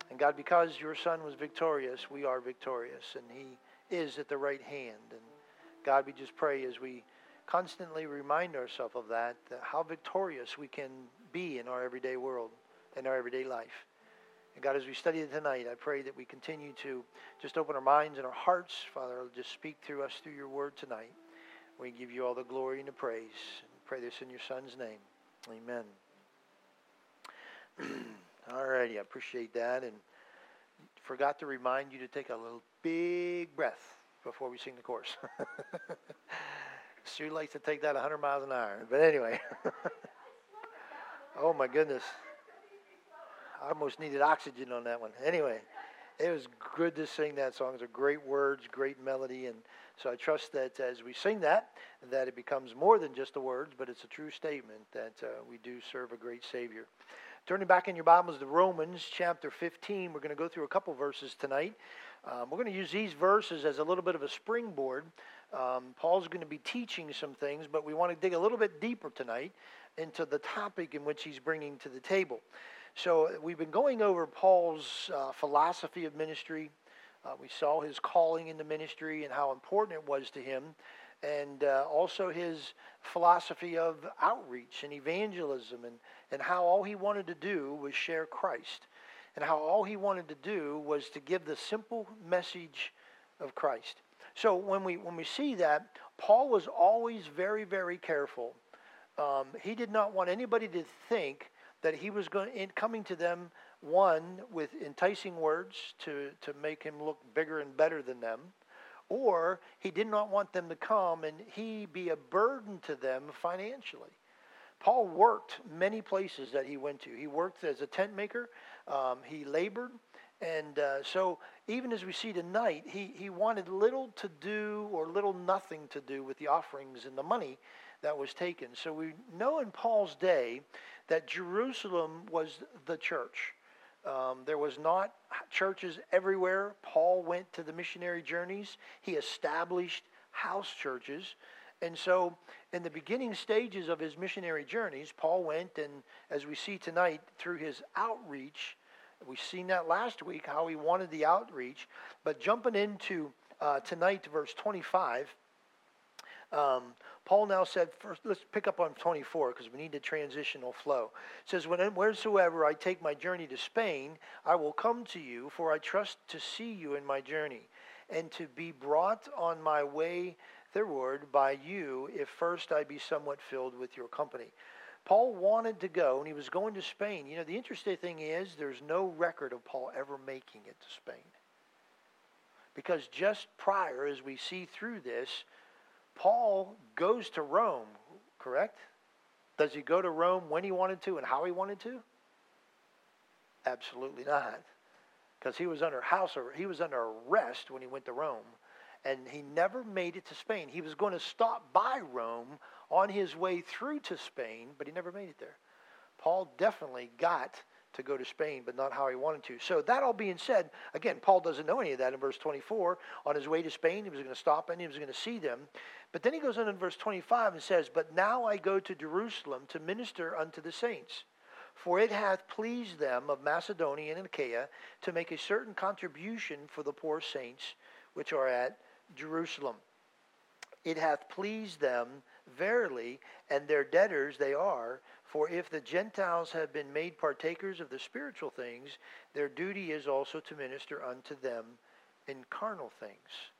And God, because your Son was victorious, we are victorious, and he is at the right hand. And God, we just pray as we constantly remind ourselves of that how victorious we can be in our everyday world, in our everyday life. And God, as we study it tonight, I pray that we continue to just open our minds and our hearts. Father, just speak through us through your word tonight. We give you all the glory and the praise. And pray this in your Son's name. Amen. All righty, I appreciate that. And forgot to remind you to take a little big breath before we sing the chorus. Sue likes to take that 100 miles an hour. But anyway. Oh my goodness. I almost needed oxygen on that one. Anyway, it was good to sing that song. It's a great words, great melody. And so I trust that as we sing that it becomes more than just the words, but it's a true statement that we do serve a great Savior. Turning back in your Bibles to Romans chapter 15, we're going to go through a couple verses tonight. We're going to use these verses as a little bit of a springboard. Paul's going to be teaching some things, but we want to dig a little bit deeper tonight into the topic in which he's bringing to the table. So we've been going over Paul's philosophy of ministry. We saw his calling into ministry and how important it was to him, and also his philosophy of outreach and evangelism, and how all he wanted to do was share Christ, and how all he wanted to do was to give the simple message of Christ. So when we see that, Paul was always very, very careful. He did not want anybody to think that he was coming to them, one, with enticing words to make him look bigger and better than them, or he did not want them to come and he be a burden to them financially. Paul worked many places that he went to. He worked as a tent maker. He labored. And so even as we see tonight, he wanted little to do or little nothing to do with the offerings and the money that was taken. So we know in Paul's day that Jerusalem was the church. There was not churches everywhere. Paul went to the missionary journeys. He established house churches. And so in the beginning stages of his missionary journeys, Paul went, and as we see tonight, through his outreach, we've seen that last week, how he wanted the outreach. But jumping into tonight to verse 25, Paul now said, first, let's pick up on 24 because we need a transitional flow. It says, wheresoever I take my journey to Spain, I will come to you, for I trust to see you in my journey, and to be brought on my way thitherward by you, if first I be somewhat filled with your company. Paul wanted to go, and he was going to Spain. You know, the interesting thing is there's no record of Paul ever making it to Spain. Because just prior, as we see through this, Paul goes to Rome, correct? Does he go to Rome when he wanted to and how he wanted to? Absolutely not. Because he was under arrest when he went to Rome. And he never made it to Spain. He was going to stop by Rome on his way through to Spain, but he never made it there. Paul definitely got to go to Spain, but not how he wanted to. So that all being said, again, Paul doesn't know any of that in verse 24. On his way to Spain, he was going to stop and he was going to see them. But then he goes on in verse 25 and says, but now I go to Jerusalem to minister unto the saints. For it hath pleased them of Macedonia and Achaia to make a certain contribution for the poor saints which are at Jerusalem. It hath pleased them verily, and their debtors they are. For if the Gentiles have been made partakers of the spiritual things, their duty is also to minister unto them in carnal things.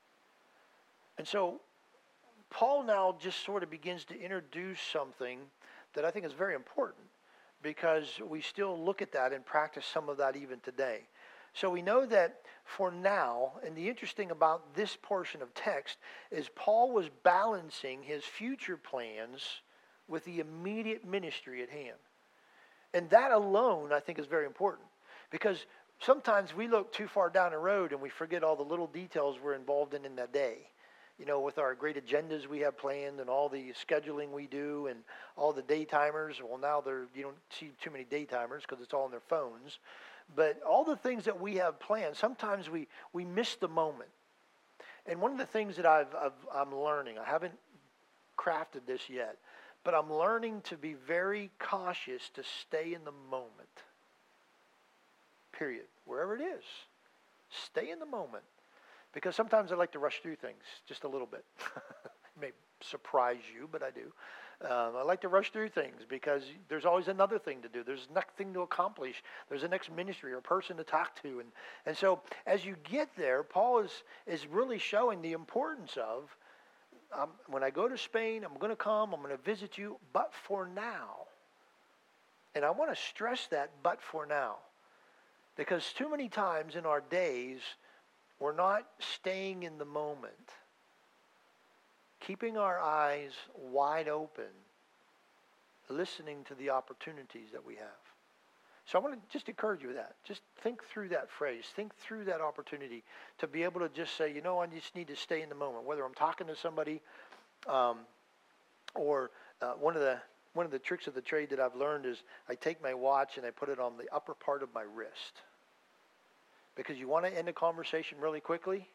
And so Paul now just sort of begins to introduce something that I think is very important, because we still look at that and practice some of that even today. So we know that for now, and the interesting about this portion of text is Paul was balancing his future plans with the immediate ministry at hand. And that alone, I think, is very important, because sometimes we look too far down the road and we forget all the little details we're involved in that day. You know, with our great agendas we have planned and all the scheduling we do and all the day timers. Well, now you don't see too many day timers because it's all on their phones. But all the things that we have planned, sometimes we miss the moment. And one of the things that I'm learning, I haven't crafted this yet, but I'm learning to be very cautious to stay in the moment. Period. wherever it is. Stay in the moment. Because sometimes I like to rush through things just a little bit. It may surprise you, but I do. I like to rush through things because there's always another thing to do. There's nothing to accomplish. There's a next ministry or person to talk to. And so as you get there, Paul is really showing the importance of, when I go to Spain, I'm going to come, I'm going to visit you, but for now. And I want to stress that, but for now. Because too many times in our days, we're not staying in the moment. Keeping our eyes wide open, listening to the opportunities that we have. So I want to just encourage you with that. Just think through that phrase. Think through that opportunity to be able to just say, I just need to stay in the moment. Whether I'm talking to somebody, or one of the tricks of the trade that I've learned is I take my watch and I put it on the upper part of my wrist. Because you want to end a conversation really quickly,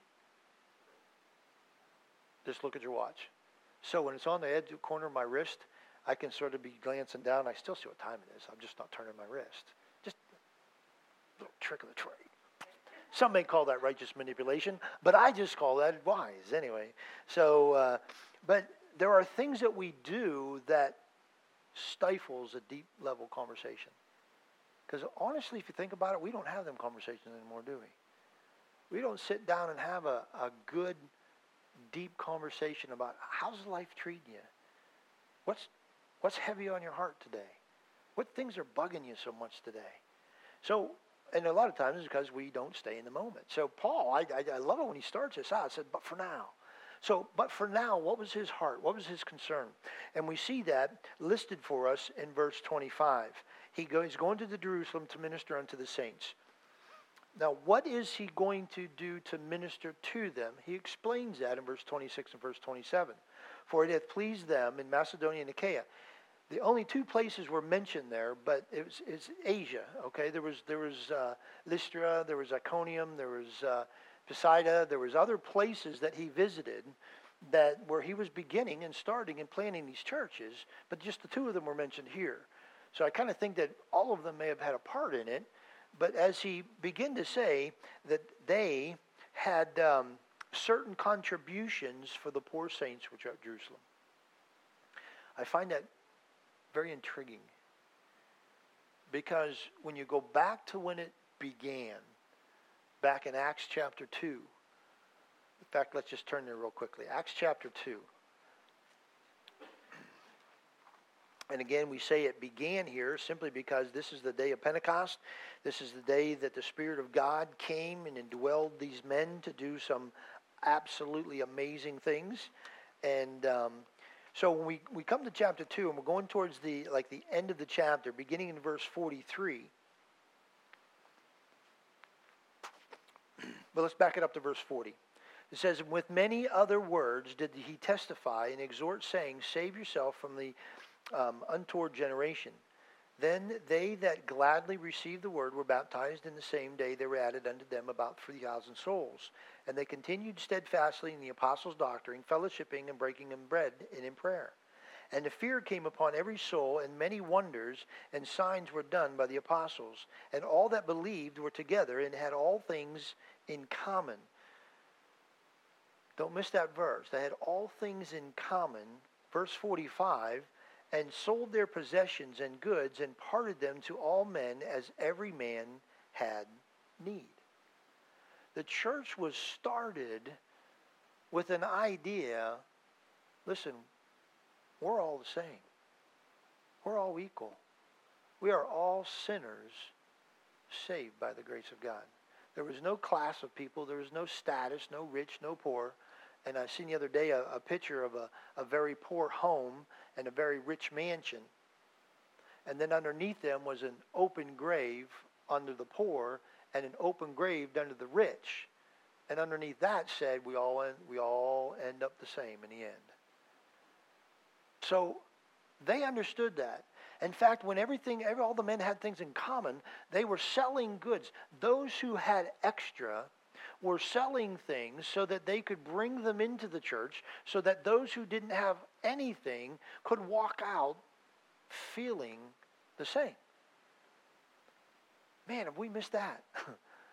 just look at your watch. So when it's on the edge corner of my wrist, I can sort of be glancing down. I still see what time it is. I'm just not turning my wrist. Just a little trick of the trade. Some may call that righteous manipulation, but I just call that wise anyway. So, but there are things that we do that stifles a deep level conversation. Because honestly, if you think about it, we don't have them conversations anymore, do we? We don't sit down and have a good, deep conversation about how's life treating you? What's heavy on your heart today? What things are bugging you so much today? So, and a lot of times it's because we don't stay in the moment. So Paul, I love it when he starts this out. I said, but for now. So, but for now, what was his heart? What was his concern? And we see that listed for us in verse 25. He's going to Jerusalem to minister unto the saints. Now, what is he going to do to minister to them? He explains that in verse 26 and verse 27. For it hath pleased them in Macedonia and Achaia. The only two places were mentioned there, but it's Asia. Okay, there was Lystra, there was Iconium, there was Pisidia, there was other places that he visited where he was beginning and starting and planting these churches, but just the two of them were mentioned here. So I kind of think that all of them may have had a part in it. But as he began to say that they had certain contributions for the poor saints which are at Jerusalem. I find that very intriguing. Because when you go back to when it began, back in Acts chapter 2. In fact, let's just turn there real quickly. Acts chapter 2. And again, we say it began here simply because this is the day of Pentecost. This is the day that the Spirit of God came and indwelled these men to do some absolutely amazing things. And so when we come to chapter 2, and we're going towards the end of the chapter, beginning in verse 43. But let's back it up to verse 40. It says, with many other words did he testify and exhort, saying, save yourself from the untoward generation. Then they that gladly received the word were baptized, and the same day there were added unto them about 3,000 souls. And they continued steadfastly in the apostles' doctrine, fellowshipping and breaking of bread and in prayer. And the fear came upon every soul, and many wonders and signs were done by the apostles. And all that believed were together and had all things in common. Don't miss that verse. They had all things in common. Verse 45, and sold their possessions and goods and parted them to all men as every man had need. The church was started with an idea, listen, we're all the same. We're all equal. We are all sinners saved by the grace of God. There was no class of people. There was no status, no rich, no poor. And I seen the other day a picture of a very poor home and a very rich mansion. And then underneath them was an open grave under the poor and an open grave under the rich. And underneath that said, we all end up the same in the end. So they understood that. In fact, when all the men had things in common, they were selling goods. Those who had extra were selling things so that they could bring them into the church, so that those who didn't have anything could walk out feeling the same. Man, have we missed that?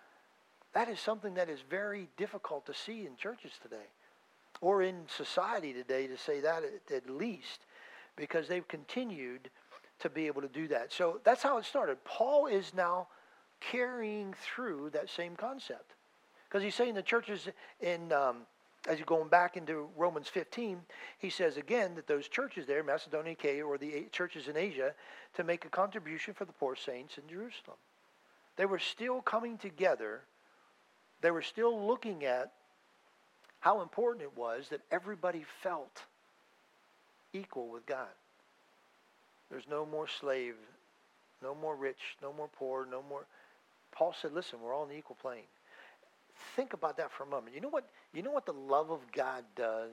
That is something that is very difficult to see in churches today, or in society today, to say that at least, because they've continued to be able to do that. So that's how it started. Paul is now carrying through that same concept, because he's saying the churches in, as you're going back into Romans 15, he says again that those churches there, Macedonia, Achaia, or the churches in Asia, to make a contribution for the poor saints in Jerusalem. They were still coming together. They were still looking at how important it was that everybody felt equal with God. There's no more slave, no more rich, no more poor, no more. Paul said, listen, we're all on the equal plane. Think about that for a moment. You know what the love of God does?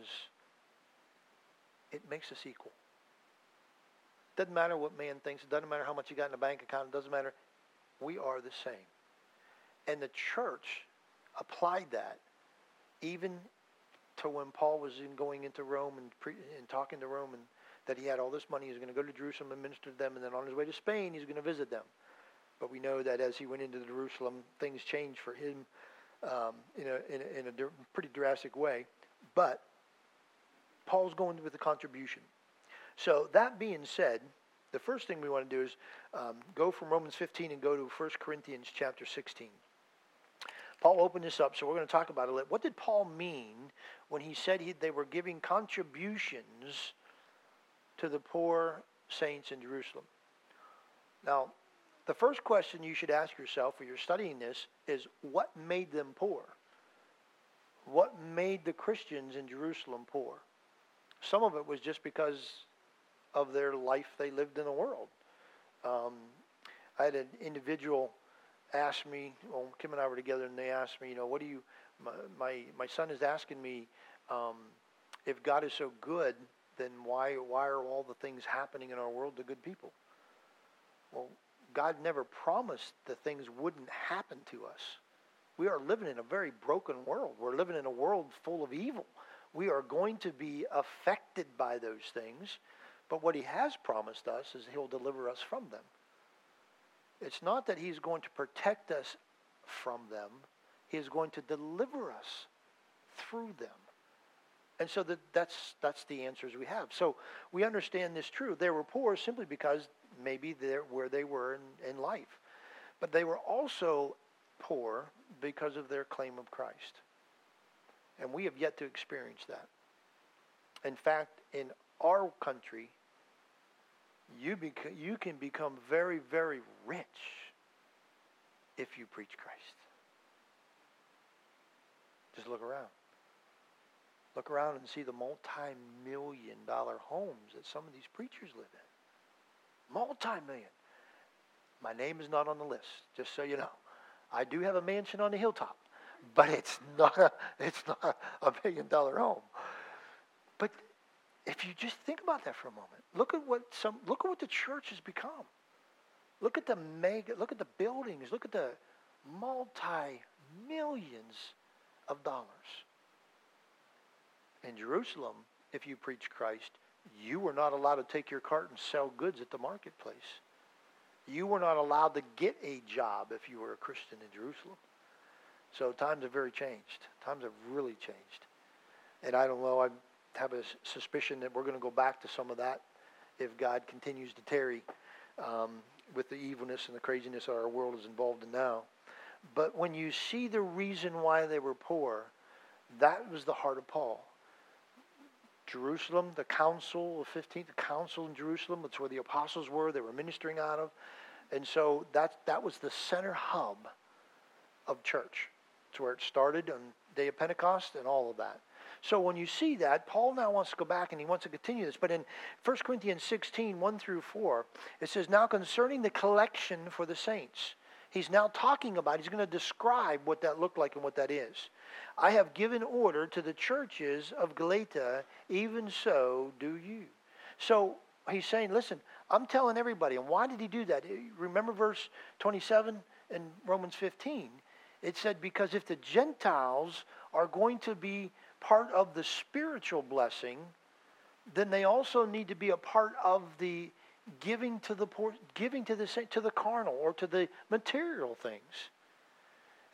It makes us equal. Doesn't matter what man thinks. It doesn't matter how much you got in the bank account. It doesn't matter. We are the same. And the church applied that even to when Paul was going into Rome and talking to Rome, and that he had all this money. He was going to go to Jerusalem and minister to them, and then on his way to Spain, he's going to visit them. But we know that as he went into Jerusalem, things changed for him in a pretty drastic way. But Paul's going with the contribution. So that being said, the first thing we want to do is go from Romans 15 and go to 1 Corinthians chapter 16. Paul opened this up, so we're going to talk about it. What did Paul mean when he said they were giving contributions to the poor saints in Jerusalem? Now, the first question you should ask yourself when you're studying this is, what made them poor? What made the Christians in Jerusalem poor? Some of it was just because of their life they lived in the world. I had an individual ask me, well, Kim and I were together, and they asked me, what do you, my son is asking me, if God is so good, then why are all the things happening in our world to good people? Well, God never promised that things wouldn't happen to us. We are living in a very broken world. We're living in a world full of evil. We are going to be affected by those things, but what he has promised us is he'll deliver us from them. It's not that he's going to protect us from them. He is going to deliver us through them. And so that's the answers we have. So we understand this true. They were poor simply because maybe they're where they were in life. But they were also poor because of their claim of Christ. And we have yet to experience that. In fact, in our country, you can become very, very rich if you preach Christ. Just look around. Look around and see the multi-million-dollar homes that some of these preachers live in. Multi-million. My name is not on the list, just so you know. I do have a mansion on the hilltop, but it's not a $1 million home. But if you just think about that for a moment, look at what the church has become. Look at the buildings, look at the multi-millions of dollars. In Jerusalem, if you preach Christ, you were not allowed to take your cart and sell goods at the marketplace. You were not allowed to get a job if you were a Christian in Jerusalem. So times have very changed. Times have really changed. And I don't know, I have a suspicion that we're going to go back to some of that if God continues to tarry with the evilness and the craziness our world is involved in now. But when you see the reason why they were poor, that was the heart of Paul. Jerusalem, the council of 15th, the council in Jerusalem, that's where the apostles were, they were ministering out of. And so that was the center hub of church. It's where it started on the day of Pentecost and all of that. So when you see that, Paul now wants to go back and he wants to continue this. But in 1 Corinthians 16, 1 through 4, it says, now concerning the collection for the saints. He's now talking about, he's going to describe what that looked like and what that is. I have given order to the churches of Galatia, even so do you. So he's saying, listen, I'm telling everybody. And why did he do that? Remember verse 27 in Romans 15? It said, because if the Gentiles are going to be part of the spiritual blessing, then they also need to be a part of the giving to the poor, giving to the carnal or to the material things.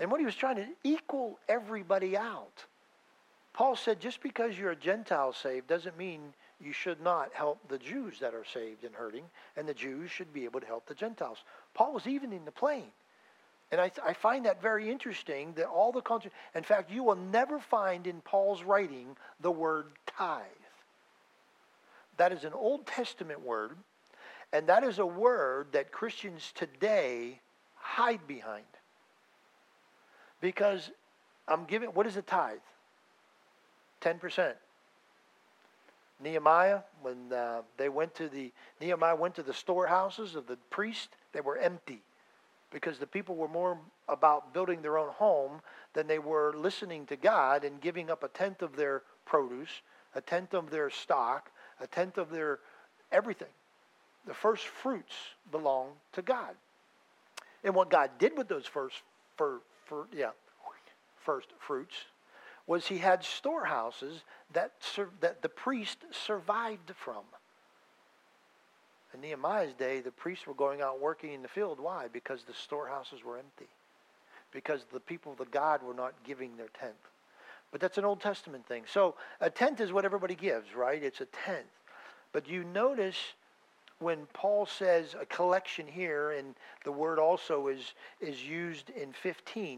And what he was trying to equal everybody out. Paul said, just because you're a Gentile saved doesn't mean you should not help the Jews that are saved and hurting, and the Jews should be able to help the Gentiles. Paul was even in the plane. And I find that very interesting that all the culture, in fact, you will never find in Paul's writing the word tithe. That is an Old Testament word, and that is a word that Christians today hide behind. Because what is a tithe? 10%. Nehemiah, when Nehemiah went to the storehouses of the priest, they were empty. Because the people were more about building their own home than they were listening to God and giving up a tenth of their produce, a tenth of their stock, a tenth of their everything. The first fruits belong to God. And what God did with those first fruits was he had storehouses that the priest survived from. In Nehemiah's day, the priests were going out working in the field. Why? Because the storehouses were empty. Because the people of God were not giving their tenth. But that's an Old Testament thing. So a tenth is what everybody gives, right? It's a tenth. But you notice when Paul says a collection here, and the word also is used in 15,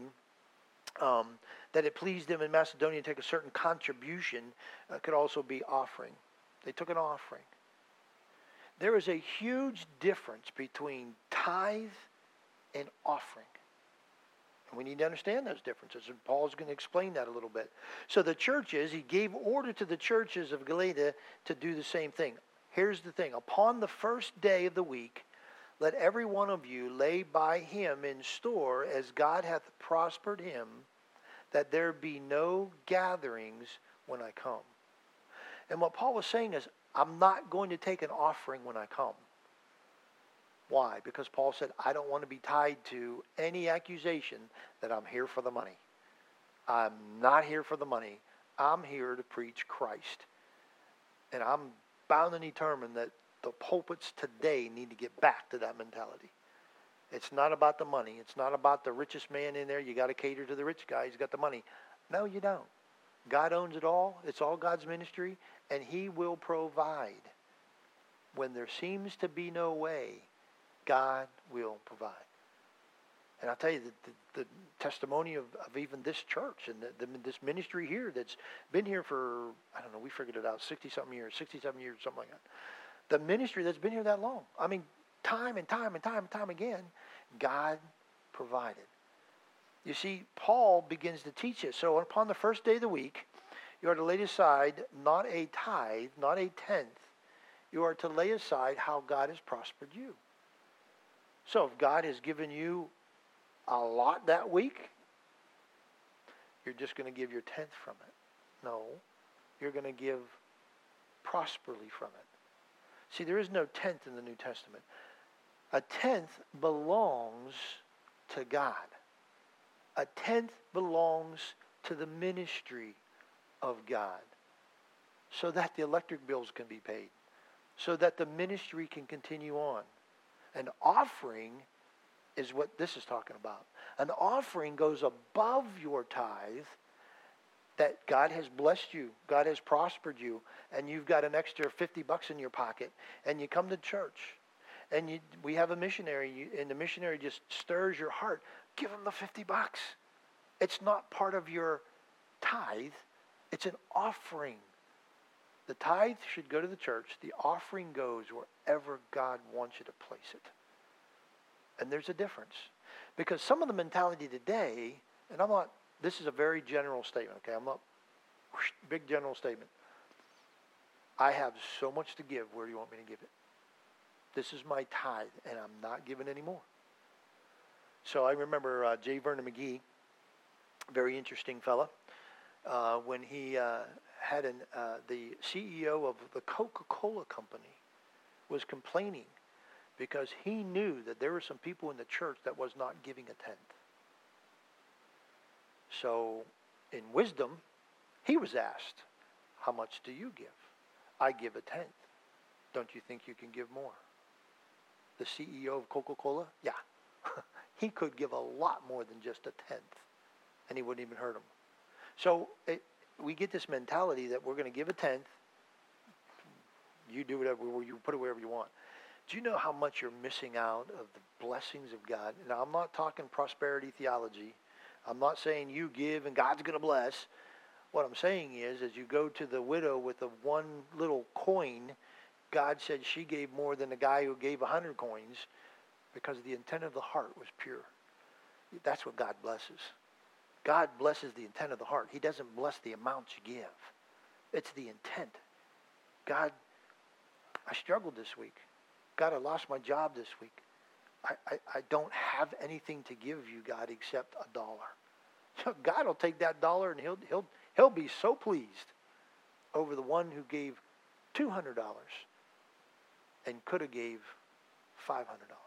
that it pleased them in Macedonia to take a certain contribution, could also be offering. They took an offering. There is a huge difference between tithe and offering. And we need to understand those differences. And Paul's going to explain that a little bit. So the churches, he gave order to the churches of Galatia to do the same thing. Here's the thing. Upon the first day of the week, let every one of you lay by him in store as God hath prospered him, that there be no gatherings when I come. And what Paul was saying is, I'm not going to take an offering when I come. Why? Because Paul said, I don't want to be tied to any accusation that I'm here for the money. I'm not here for the money. I'm here to preach Christ. And I'm bound and determined that the pulpits today need to get back to that mentality. It's not about the money. It's not about the richest man in there. You got to cater to the rich guy. He's got the money. No, you don't. God owns it all. It's all God's ministry. And he will provide. When there seems to be no way, God will provide. And I'll tell you, the testimony of even this church and this ministry here that's been here for, I don't know, we figured it out, 67 years, something like that. The ministry that's been here that long. I mean, time and time again, God provided. You see, Paul begins to teach it. So upon the first day of the week, you are to lay aside not a tithe, not a tenth. You are to lay aside how God has prospered you. So if God has given you a lot that week, you're just going to give your tenth from it. No, you're going to give prosperly from it. See, there is no tenth in the New Testament. A tenth belongs to God. A tenth belongs to the ministry of God, so that the electric bills can be paid, so that the ministry can continue on. An offering is what this is talking about. An offering goes above your tithe, that God has blessed you, God has prospered you, and you've got an extra $50 in your pocket, and you come to church, and we have a missionary, and the missionary just stirs your heart. Give him the $50. It's not part of your tithe. It's an offering. The tithe should go to the church. The offering goes wherever God wants you to place it. And there's a difference. Because some of the mentality today, and this is a very general statement, okay? I'm not, big general statement. I have so much to give. Where do you want me to give it? This is my tithe, and I'm not giving any more. So I remember J. Vernon McGee, very interesting fella, when he had the CEO of the Coca-Cola company was complaining because he knew that there were some people in the church that was not giving a tenth. So in wisdom, he was asked, how much do you give? I give a tenth. Don't you think you can give more? The CEO of Coca-Cola? Yeah. He could give a lot more than just a tenth. and he wouldn't even hurt them. So we get this mentality that we're going to give a tenth. You do whatever, you put it wherever you want. Do you know how much you're missing out of the blessings of God? Now, I'm not talking prosperity theology. I'm not saying you give and God's going to bless. What I'm saying is, as you go to the widow with the one little coin, God said she gave more than the guy who gave 100 coins because the intent of the heart was pure. That's what God blesses. God blesses the intent of the heart. He doesn't bless the amount you give. It's the intent. God, I struggled this week. God, I lost my job this week. I don't have anything to give you, God, except $1. So God will take that dollar and he'll be so pleased over the one who gave $200 and could have gave $500.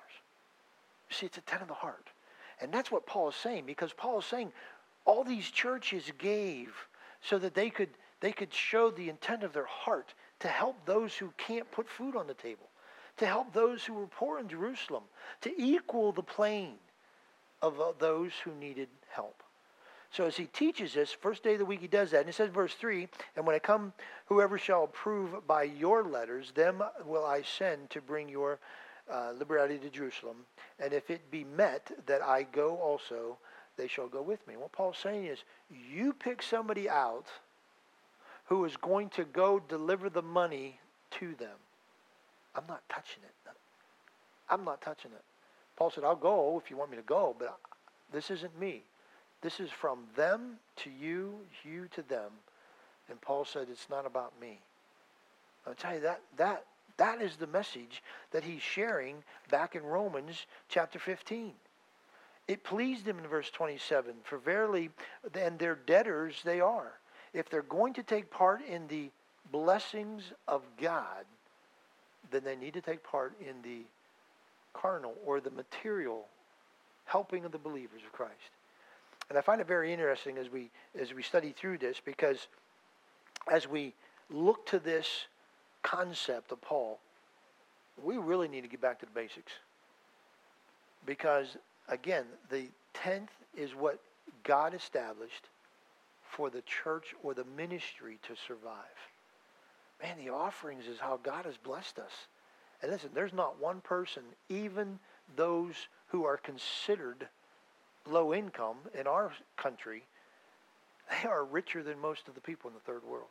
You see, it's a tenth of the heart. And that's what Paul is saying, because Paul is saying all these churches gave so that they could show the intent of their heart to help those who can't put food on the table, to help those who were poor in Jerusalem, to equal the plane of those who needed help. So as he teaches this, first day of the week he does that. And it says, verse 3, and when I come, whoever shall approve by your letters, them will I send to bring your liberality to Jerusalem. And if it be met that I go also, they shall go with me. And what Paul's saying is, you pick somebody out who is going to go deliver the money to them. I'm not touching it. I'm not touching it. Paul said, I'll go if you want me to go, but this isn't me. This is from them to you, you to them. And Paul said, it's not about me. I'll tell you, that is the message that he's sharing back in Romans chapter 15. It pleased him in verse 27, for verily, and their debtors they are. If they're going to take part in the blessings of God, then they need to take part in the carnal or the material helping of the believers of Christ. And I find it very interesting as we study through this, because as we look to this concept of Paul, we really need to get back to the basics. Because, again, the tenth is what God established for the church or the ministry to survive. Man, the offerings is how God has blessed us. And listen, there's not one person, even those who are considered low income in our country, they are richer than most of the people in the third world.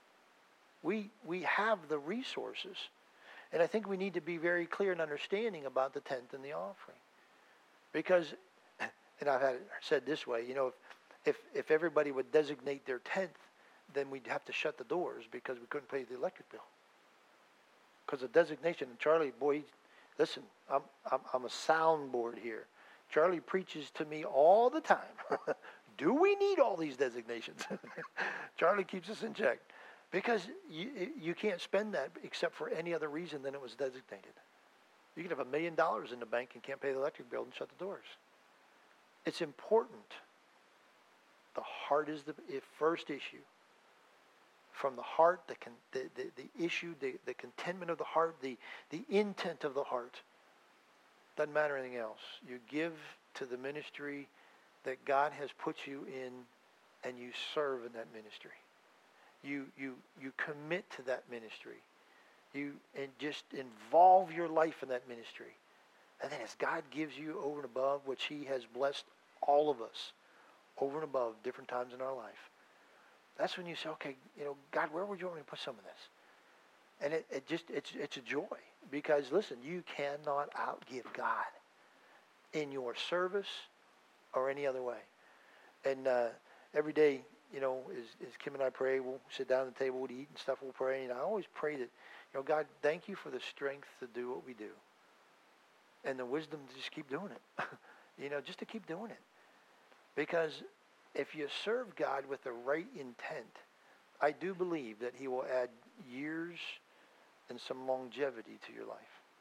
We have the resources. And I think we need to be very clear and understanding about the tenth and the offering. Because, and I've had it said this way, if everybody would designate their tenth, then we'd have to shut the doors because we couldn't pay the electric bill. Because the designation, and Charlie, boy, listen, I'm a soundboard here. Charlie preaches to me all the time. Do we need all these designations? Charlie keeps us in check. Because you can't spend that except for any other reason than it was designated. You can have $1 million in the bank and can't pay the electric bill and shut the doors. It's important. The heart is the first issue. From the heart, the issue, the contentment of the heart, the intent of the heart. Doesn't matter anything else. You give to the ministry that God has put you in, and you serve in that ministry. You commit to that ministry. And just involve your life in that ministry. And then as God gives you over and above, which he has blessed all of us, over and above different times in our life, that's when you say, okay, God, where would you want me to put some of this? And it's a joy. Because listen, you cannot outgive God in your service or any other way. And every day, as Kim and I pray, we'll sit down at the table, we'll eat and stuff, we'll pray. And I always pray that, God, thank you for the strength to do what we do. And the wisdom to just keep doing it. Just to keep doing it. Because if you serve God with the right intent, I do believe that he will add years and some longevity to your life.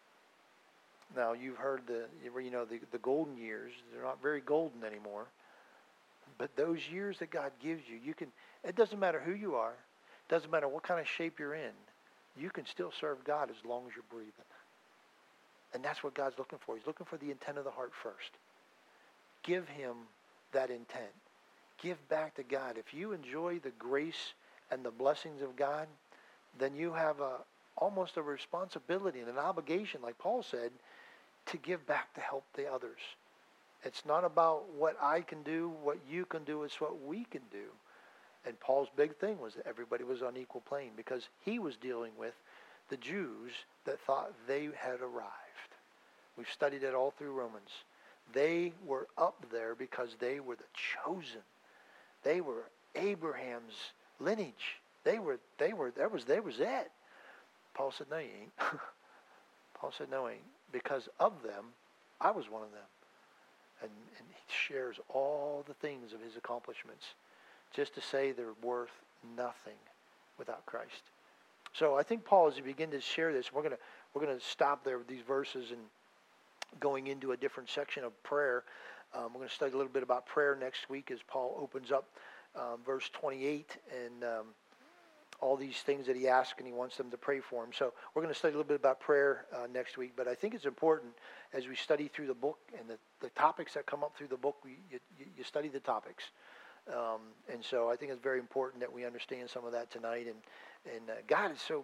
Now, you've heard the golden years. They're not very golden anymore. But those years that God gives you, it doesn't matter who you are. It doesn't matter what kind of shape you're in. You can still serve God as long as you're breathing. And that's what God's looking for. He's looking for the intent of the heart first. Give him that intent. give back to God. If you enjoy the grace and the blessings of God, then you have almost a responsibility and an obligation, like Paul said, to give back to help the others. It's not about what I can do, what you can do, it's what we can do. And Paul's big thing was that everybody was on equal plane because he was dealing with the Jews that thought they had arrived. We've studied it all through Romans. They were up there because they were the chosen. They were Abraham's lineage. That was it. Paul said, no, you ain't. Paul said, no, I ain't. Because of them, I was one of them. And he shares all the things of his accomplishments just to say they're worth nothing without Christ. So I think Paul, as he begins to share this, we're going to stop there with these verses and going into a different section of prayer. We're going to study a little bit about prayer next week as Paul opens up verse 28 and all these things that he asks and he wants them to pray for him. So we're going to study a little bit about prayer next week. But I think it's important as we study through the book and the topics that come up through the book, you study the topics. And so I think it's very important that we understand some of that tonight. And God is so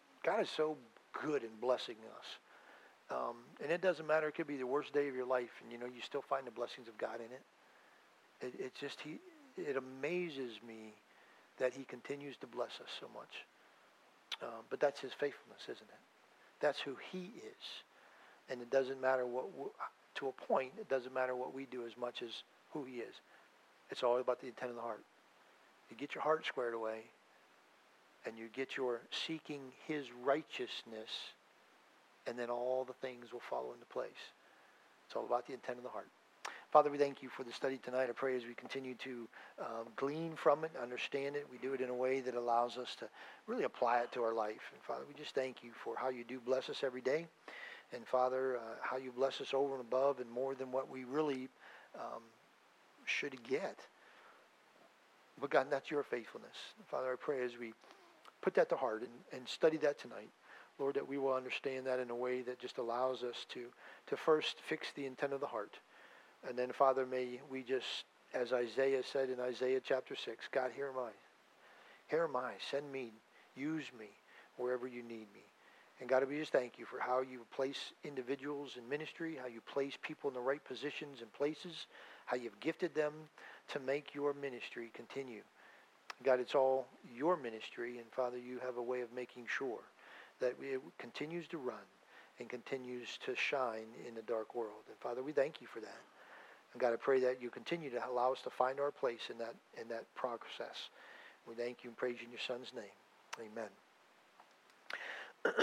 good in blessing us. And it doesn't matter. It could be the worst day of your life, and you still find the blessings of God in it. It's just it amazes me that he continues to bless us so much. But that's his faithfulness, isn't it? That's who he is. And it doesn't matter to a point, it doesn't matter what we do as much as who he is. It's all about the intent of the heart. You get your heart squared away, and you get your seeking his righteousness, and then all the things will fall into place. It's all about the intent of the heart. Father, we thank you for the study tonight. I pray as we continue to glean from it, understand it, we do it in a way that allows us to really apply it to our life. And Father, we just thank you for how you do bless us every day. And Father, how you bless us over and above and more than what we really should get. But God, that's your faithfulness. Father, I pray as we put that to heart and study that tonight, Lord, that we will understand that in a way that just allows us to first fix the intent of the heart. And then, Father, may we just, as Isaiah said in Isaiah chapter 6, God, here am I. Here am I. Send me. Use me wherever you need me. And God, we just thank you for how you place individuals in ministry, how you place people in the right positions and places, how you've gifted them to make your ministry continue. God, it's all your ministry, and Father, you have a way of making sure that it continues to run and continues to shine in the dark world. And Father, we thank you for that. And God, I pray that you continue to allow us to find our place in that process. We thank you and praise you in your Son's name. Amen.